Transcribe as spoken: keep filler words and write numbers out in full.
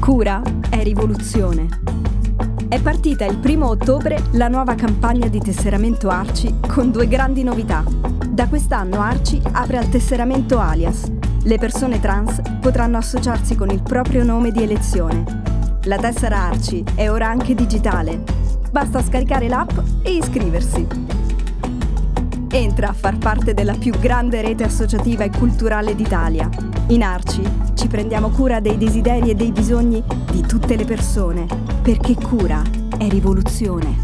Cura è rivoluzione. È partita il primo ottobre la nuova campagna di tesseramento ARCI con due grandi novità. Da quest'anno ARCI apre al tesseramento alias. Le persone trans potranno associarsi con il proprio nome di elezione. La tessera ARCI è ora anche digitale. Basta scaricare l'app e iscriversi. Entra a far parte della più grande rete associativa e culturale d'Italia. In ARCI ci prendiamo cura dei desideri e dei bisogni di tutte le persone, perché cura è rivoluzione.